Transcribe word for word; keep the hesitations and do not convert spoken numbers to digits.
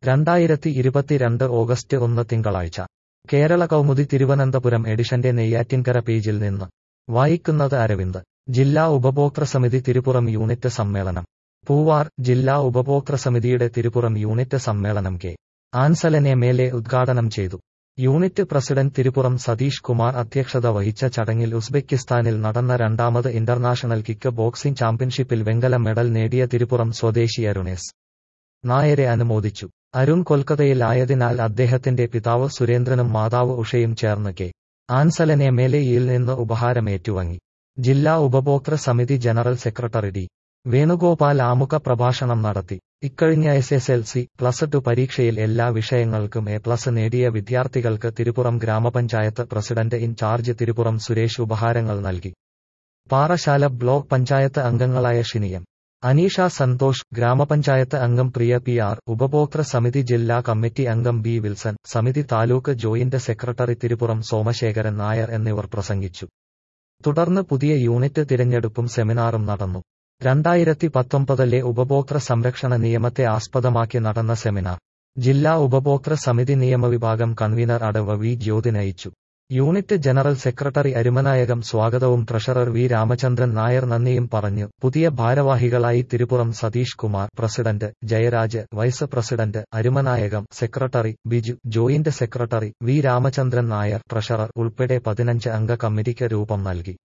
രണ്ടായിരത്തി ഇരുപത്തിരണ്ട് ഓഗസ്റ്റ് ഒന്ന് തിങ്കളാഴ്ച കേരള കൗമുദി തിരുവനന്തപുരം എഡിഷന്റെ നെയ്യാറ്റിൻകര പേജിൽ നിന്ന് വായിക്കുന്നത് അരവിന്ദ്. ജില്ലാ ഉപഭോക്തൃ സമിതി തിരുപ്പുറം യൂണിറ്റ് സമ്മേളനം. പൂവാർ. ജില്ലാ ഉപഭോക്തൃ സമിതിയുടെ തിരുപ്പുറം യൂണിറ്റ് സമ്മേളനം K Ansalan M L A ഉദ്ഘാടനം ചെയ്തു. യൂണിറ്റ് പ്രസിഡന്റ് തിരുപ്പുറം സതീഷ് കുമാർ അധ്യക്ഷത വഹിച്ച ചടങ്ങിൽ ഉസ്ബെക്കിസ്ഥാനിൽ നടന്ന രണ്ടാമത് ഇന്റർനാഷണൽ കിക്ക് ബോക്സിംഗ് ചാമ്പ്യൻഷിപ്പിൽ വെങ്കല മെഡൽ നേടിയ തിരുപ്പുറം സ്വദേശി അരുണേസ് നായരെ അനുമോദിച്ചു. അരുൺ കൊൽക്കത്തയിൽ ആയതിനാൽ അദ്ദേഹത്തിന്റെ പിതാവ് സുരേന്ദ്രനും മാതാവ് ഉഷയും ചേർന്ന് കെ ആൻസലൻ എം എൽ എയിൽ നിന്ന് ഉപഹാരം ഏറ്റുവാങ്ങി. ജില്ലാ ഉപഭോക്തൃ സമിതി ജനറൽ സെക്രട്ടറി ഡി വേണുഗോപാൽ ആമുഖ പ്രഭാഷണം നടത്തി. ഇക്കഴിഞ്ഞ S S L C plus two പരീക്ഷയിൽ എല്ലാ വിഷയങ്ങൾക്കും എ പ്ലസ് നേടിയ വിദ്യാർത്ഥികൾക്ക് തിരുപ്പുറം ഗ്രാമപഞ്ചായത്ത് പ്രസിഡന്റ് ഇൻചാർജ് തിരുപ്പുറം സുരേഷ് ഉപഹാരങ്ങൾ നൽകി. പാറശാല ബ്ലോക്ക് പഞ്ചായത്ത് അംഗങ്ങളായ ഷിനിയം അനീഷ സന്തോഷ്, ഗ്രാമപഞ്ചായത്ത് അംഗം പ്രിയ പി ആർ, ഉപഭോക്തൃ സമിതി ജില്ലാ കമ്മിറ്റി അംഗം ബി വിൽസൺ, സമിതി താലൂക്ക് ജോയിന്റ് സെക്രട്ടറി തിരുപ്പുറം സോമശേഖരൻ നായർ എന്നിവർ പ്രസംഗിച്ചു. തുടർന്ന് പുതിയ യൂണിറ്റ് തിരഞ്ഞെടുപ്പും സെമിനാറും നടന്നു. രണ്ടായിരത്തി പത്തൊമ്പതിലെ ഉപഭോക്തൃ സംരക്ഷണ നിയമത്തെ ആസ്പദമാക്കി നടന്ന സെമിനാർ ജില്ലാ ഉപഭോക്തൃ സമിതി നിയമവിഭാഗം കൺവീനർ അടവ വി ജ്യോതി നയിച്ചു. യൂണിറ്റ് ജനറൽ സെക്രട്ടറി അരുമനായകം സ്വാഗതവും ട്രഷറർ വി രാമചന്ദ്രൻ നായർ നന്ദിയും പറഞ്ഞു. പുതിയ ഭാരവാഹികളായി Thiruppuram Satheesh Kumar president, Jayaraj vice president, Arumanayakam secretary, Biju joint secretary, V Ramachandran Nair treasurer ഉൾപ്പെടെ പതിനഞ്ച് അംഗ കമ്മിറ്റിക്ക് രൂപം നൽകി.